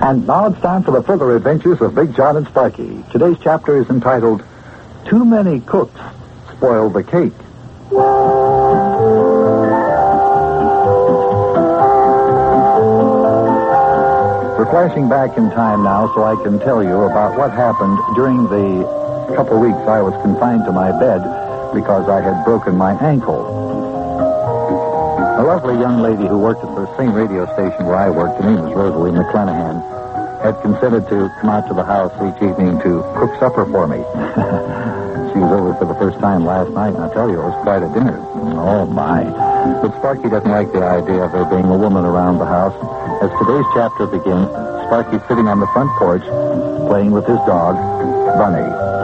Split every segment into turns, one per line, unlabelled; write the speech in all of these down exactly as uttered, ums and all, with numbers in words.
And now it's time for the further adventures of Big John and Sparky. Today's chapter is entitled, Too Many Cooks Spoil the Cake. We're flashing back in time now so I can tell you about what happened during the couple weeks I was confined to my bed because I had broken my ankle. A lovely young lady who worked at the same radio station where I worked, her name was Rosalie McClanahan, had consented to come out to the house each evening to cook supper for me. She was over for the first time last night, and I tell you, it was quite a dinner. Oh, my. But Sparky doesn't like the idea of there being a woman around the house. As today's chapter begins, Sparky's sitting on the front porch, playing with his dog, Bunny.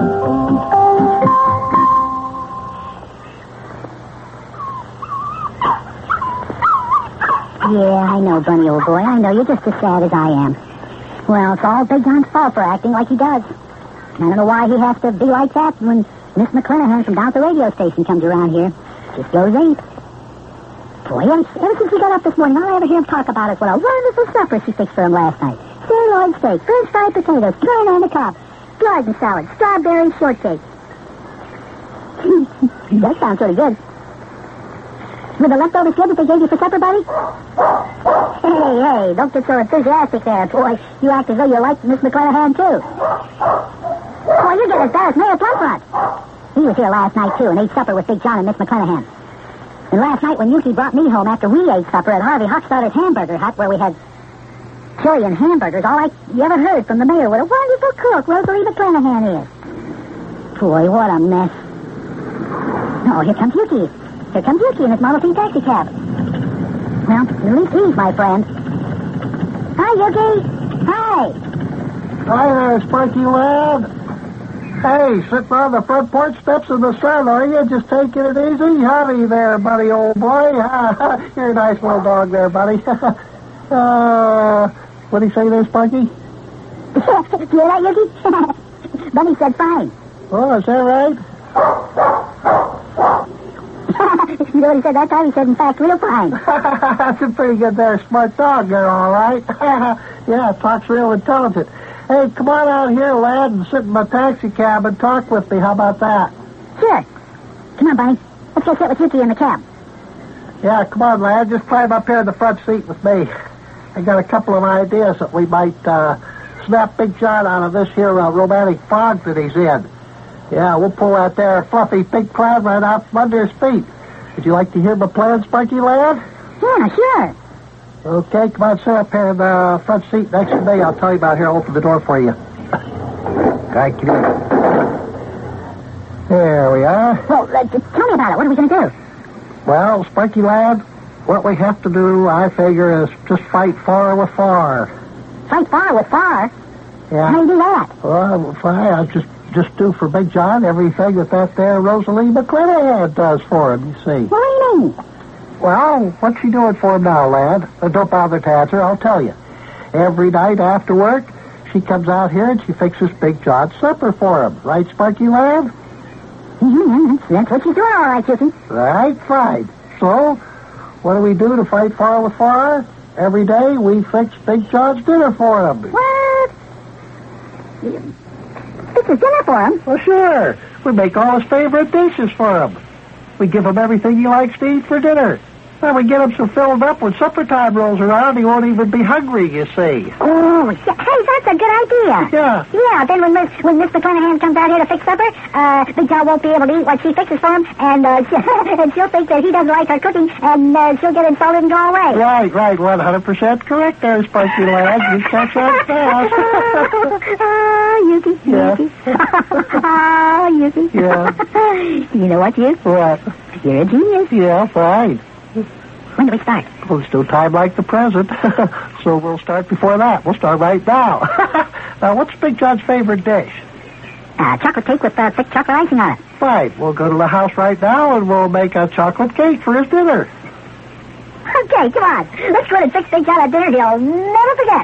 Yeah, I know, Bunny, old boy. I know. You're just as sad as I am. Well, it's all Big John's fault for acting like he does. I don't know why he has to be like that when Miss McClanahan from down at the radio station comes around here. Just goes in. Boy, ever, ever since he got up this morning, all I ever hear him talk about is what a wonderful supper she fixed for him last night. Sirloin steak, French fried potatoes, corn on the cob, garden salad, strawberry shortcake. That sounds pretty good. With the leftovers good that they gave you for supper, buddy? Hey, hey, don't get so enthusiastic there, boy. You act as though you like Miss McClanahan, too. Boy, you're getting as bad as Mayor Plumfront. He was here last night, too, and ate supper with Big John and Miss McClanahan. And last night when Yuki brought me home after we ate supper at Harvey Hochstarter's Hamburger Hut, where we had chili and hamburgers, all I you ever heard from the mayor, what a wonderful cook Rosalie McClanahan is. Boy, what a mess. Oh, here comes Yuki. Here comes Yuki in his Model T taxi cab. Well, at least he's my friend. Hi, Yuki. Hi.
Hi there, Sparky lad. Hey, sitting on the front porch steps in the sun, are you? Just taking it easy? Howdy there, buddy, old boy. You're a nice little dog there, buddy. uh, what do you say there, Sparky?
You hear that, Yuki? Bunny said fine.
Oh, is that right?
You know what he said that time? He said, in fact, real fine.
That's a pretty good there, smart dog there, all right. Yeah, talks real intelligent. Hey, come on out here, lad, and sit in my taxi cab and talk with me. How about that?
Sure. Come on, Bunny. Let's go sit with Yuki in the cab.
Yeah, come on, lad. Just climb up here in the front seat with me. I got a couple of ideas that we might uh, snap Big John out of this here uh, romantic fog that he's in. Yeah, we'll pull that there fluffy pink cloud right out from under his feet. Would you like to hear my plan, Sparky lad?
Yeah, sure.
Okay, come on, sit up here in the front seat next to me. I'll tell you about it here. I'll open the door for you. Thank you. There we are.
Well, uh, tell me about it. What are we going to do?
Well, Sparky lad, what we have to do, I figure, is just fight far with far.
Fight far with far?
Yeah.
How do you do that?
Well, fine. I'll just, just do for Big John everything that that there Rosalie McClanahan does for him, you see.
What do you mean?
Well, what's she doing for him now, lad? Uh, don't bother to answer, I'll tell you. Every night after work, she comes out here and she fixes Big John's supper for him. Right, Sparky lad?
Mm-hmm. That's, that's what she's doing, all right, Yuki.
Right, fine. So, what do we do to fight far with far? Every day we fix Big John's dinner for him.
What? Fix his dinner for him?
Well, sure. We make all his favorite dishes for him. We give him everything he likes to eat for dinner. Well, we get him so filled up when supper time rolls around, he won't even be hungry, you see.
Oh, hey, that's a good idea.
Yeah.
Yeah, then when Miss when Miss McClanahan comes out here to fix supper, uh, Big John won't be able to eat what she fixes for him, and, uh, and she'll think that he doesn't like her cooking, and uh, she'll get insulted and go away.
Right, right, one hundred percent correct there, Sparky lad. You catch that fast.
Ah, Yuki,
Yeah.
Yuki. Ah, Yuki.
Yeah.
You know what, Yuki?
What?
You're a genius.
Yeah, fine.
When do we start?
Well, there's no time like the present, so we'll start before that. We'll start right now. Now, what's Big John's favorite dish?
Uh, chocolate cake with uh, thick chocolate icing on it.
Fine. We'll go to the house right now, and we'll make a chocolate cake for his dinner.
Okay, come on. Let's go and fix Big John at dinner he'll never forget.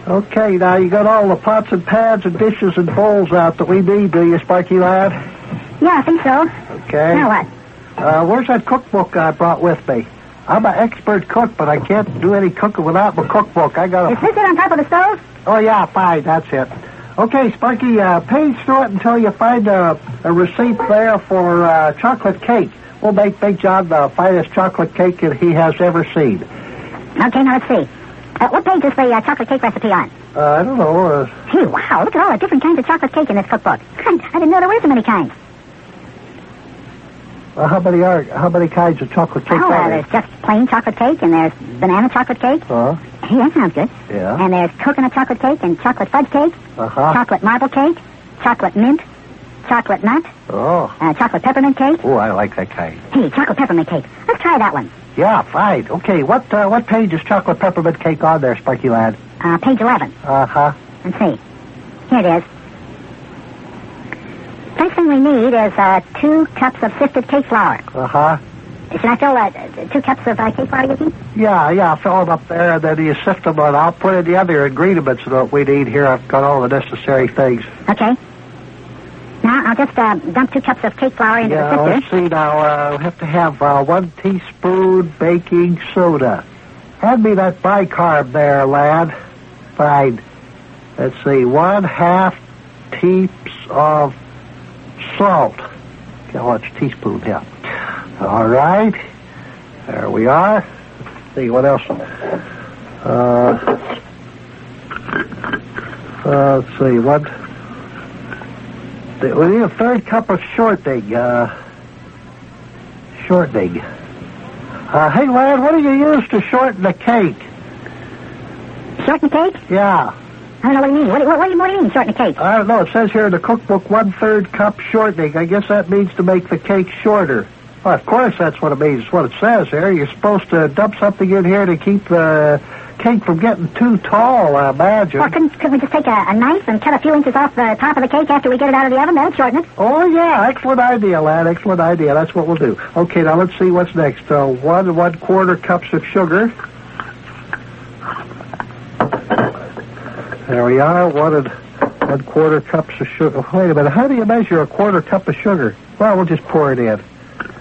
Okay, now you got all the pots and pans and dishes and bowls out that we need, do you, Sparky lad?
Yeah, I think so.
Okay.
Now what?
Uh, where's that cookbook I brought with me? I'm an expert cook, but I can't do any cooking without my cookbook. I got
Is this it on top of the stove?
Oh, yeah, fine, that's it. Okay, Sparky, uh, page through it until you find a, a receipt there for uh, chocolate cake. We'll make Big John the finest chocolate cake that he has ever seen.
Okay, now let's see. Uh, what page is the uh, chocolate cake recipe on?
Uh, I don't know. Uh,
Hey, wow, look at all the different kinds of chocolate cake in this cookbook. I didn't know there were so many kinds.
well, how many are? How many kinds of chocolate cake
Oh, uh,
are there?
there's just plain chocolate cake, and there's banana chocolate cake.
Huh?
Hey, that sounds good.
Yeah.
And there's coconut chocolate cake and chocolate fudge cake,
Uh-huh.
chocolate marble cake, chocolate mint, chocolate nut,
Oh.
uh, chocolate peppermint cake.
Oh, I like that kind.
Hey, chocolate peppermint cake. Let's try that one.
Yeah, fine. Okay, what uh, what page is chocolate peppermint cake on there, Sparky lad?
Uh, page eleven.
Uh-huh.
Let's see. Here it is. First thing we need is uh, two cups of sifted cake flour.
Uh-huh.
Should I fill uh, two cups of uh, cake flour, you think?
Yeah, yeah, fill them up there, and then you sift them, and I'll put in the other ingredients that we need here. I've got all the necessary things.
Okay. Now, I'll just uh, dump two cups of cake flour into
Yeah,
the
let's
sifter.
see now. Uh, we have to have uh, one teaspoon baking soda. Hand me that bicarb there, lad. Fine. Let's see, one half teaspoon of salt. How much teaspoon here? All right. There we are. Let's see, what else? Uh, uh, let's see, what? We need a third cup of shortening. Uh, shortening. Uh, hey, lad, what do you use to shorten a cake?
Shorten cake?
Yeah.
I don't know what you mean. What, what, what, do you- what do you mean, shorten a cake?
I don't know. It says here in the cookbook, one-third cup shortening. I guess that means to make the cake shorter. Well, of course, that's what it means. It's what it says here. You're supposed to dump something in here to keep the cake from getting too tall, I imagine.
Or couldn't, couldn't we just take a, a knife and cut a few inches off the top of the cake after we get it out of the oven? That'll shorten it.
Oh, yeah. Excellent idea, lad. Excellent idea. That's what we'll do. Okay, now let's see what's next. Uh, one and one-quarter cups of sugar. There we are. One and one-quarter cups of sugar. Wait a minute. How do you measure a quarter cup of sugar? Well, we'll just pour it in.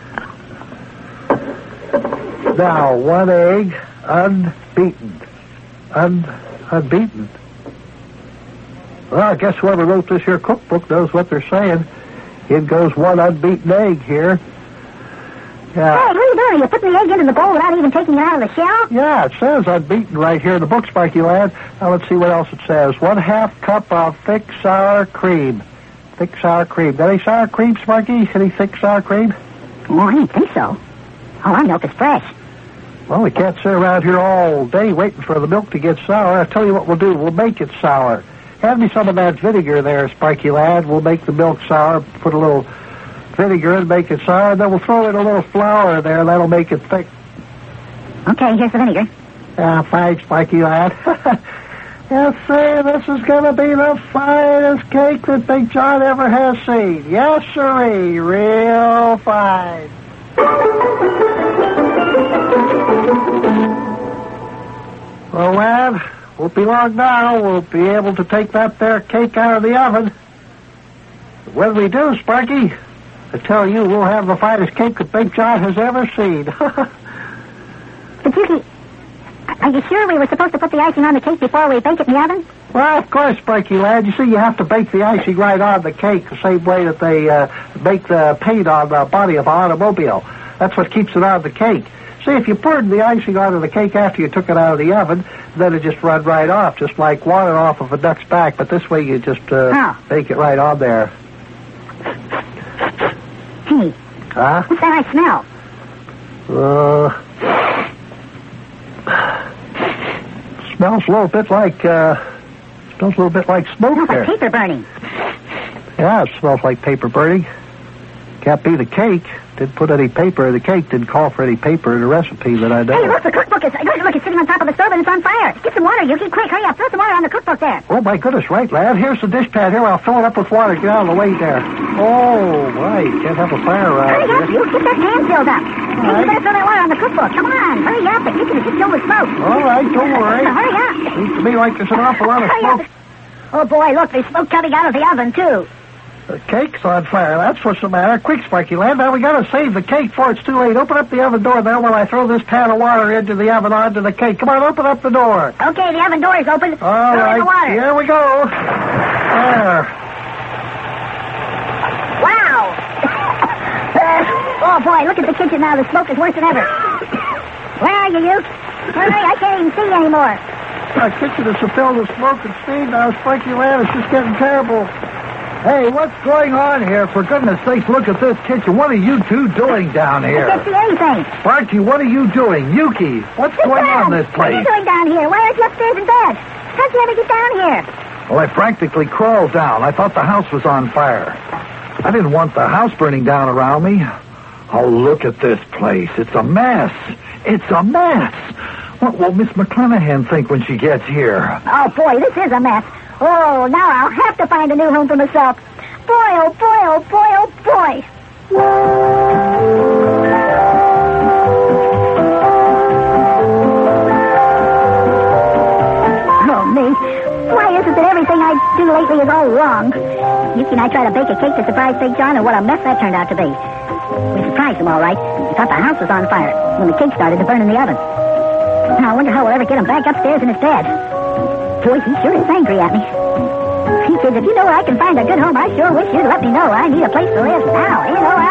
Now, one egg, unbeaten. Un, unbeaten. Well, I guess whoever wrote this here cookbook knows what they're saying. In goes one unbeaten egg here. Yeah.
Hey, what are you doing? You're putting the egg into the bowl without even taking it out of the shell?
Yeah, it says unbeaten right here in the book, Sparky lad. Now, let's see what else it says. One half cup of thick sour cream. Thick sour cream. Got any sour cream, Sparky? Any thick sour cream?
Oh, I didn't think so. Oh, our milk is fresh.
Well, we can't sit around here all day waiting for the milk to get sour. I'll tell you what we'll do. We'll make it sour. Hand me some of that vinegar there, Sparky lad. We'll make the milk sour, put a little vinegar in, make it sour, and then we'll throw in a little flour there. That'll make it thick.
Okay, here's the vinegar.
Ah, fine, Sparky lad. Yes, sir, this is going to be the finest cake that Big John ever has seen. Yes, sirree, real fine. Well, lad, won't be long now. We'll be able to take that there cake out of the oven. When we do, Sparky, I tell you, we'll have the finest cake that Big John has ever seen.
But, Dickie, are you sure we were supposed to put the icing on the cake before we bake it in the oven?
Well, of course, Sparky lad. You see, you have to bake the icing right on the cake the same way that they uh, bake the paint on the body of an automobile. That's what keeps it on the cake. See, if you poured the icing onto the cake after you took it out of the oven, then it just run right off, just like water off of a duck's back. But this way, you just uh,
Oh.
bake it right on there.
Hey,
Huh?
what's that I smell?
Uh, smells a little bit like, uh, smells a little bit like smoke
Smells
there.
like paper burning.
Yeah, it smells like paper burning. Can't be the cake. Didn't put any paper in the cake. Didn't call for any paper in the recipe that I know.
Hey, look, the cookbook is, look, look, it's sitting on top of the stove and it's on fire. Get some water, Yuki. Quick, hurry up. Throw some water on the cookbook there.
Oh, my goodness, right, lad. Here's the dishpan here. I'll fill it up with water. Get out of the way there. Oh, right. Can't have a fire around
Hurry up,
here.
you. Get that pan filled up. Hey,
right.
you better throw that water on the cookbook. Come on, hurry up. The kitchen is just filled with smoke.
All right, don't worry.
Now, hurry up.
Seems to me like there's an awful lot of smoke.
Oh, boy, look, there's smoke coming out of the oven, too.
The cake's on fire. That's what's the matter. Quick, Sparky Lad. Now we gotta save the cake before it's too late. Open up the oven door there while I throw this pan of water into the oven onto the cake. Come on, open up the door.
Okay, the oven door is open.
All
throw
right.
in the water.
Here we go. There.
Wow. Oh, boy, look at the kitchen now. The smoke is worse than ever. Where are you, Luke? Hurry, I can't even see anymore.
Our kitchen is so filled with smoke and steam now, Sparky Lad. It's just getting terrible.
Hey, what's going on here? For goodness sakes, look at this kitchen. What are you two doing down
I
here?
can't see anything.
Sparky, what are you doing? Yuki, what's
Sit
going
down.
on in this
What are you
place?
doing down here? Why aren't you upstairs in bed? How'd you ever get down here?
Well, I practically crawled down. I thought the house was on fire. I didn't want the house burning down around me. Oh, look at this place. It's a mess. It's a mess. What will Miss McClanahan think when she gets here?
Oh, boy, this is a mess. Oh, now I'll have to find a new home for myself. Boy, oh, boy, oh, boy, oh, boy. Oh, me. Why is it that everything I do lately is all wrong? Yuki and I tried to bake a cake to surprise Big John, and what a mess that turned out to be. We surprised him all right. We thought the house was on fire when the cake started to burn in the oven. Now, I wonder how we'll ever get him back upstairs in his bed. Boy, he sure is angry at me. He says, if you know where I can find a good home, I sure wish you'd let me know. I need a place to live now. You know, I